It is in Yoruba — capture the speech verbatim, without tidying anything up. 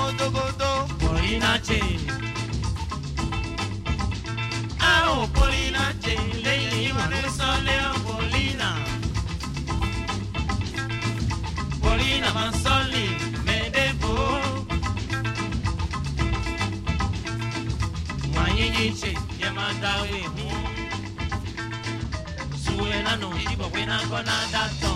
godo. Polina che. Ah, Polina che. Lei manu sole Polina. Polina mansoli me devo. Mwanyi che yamadawe. Suena no ibo kwena kona dato.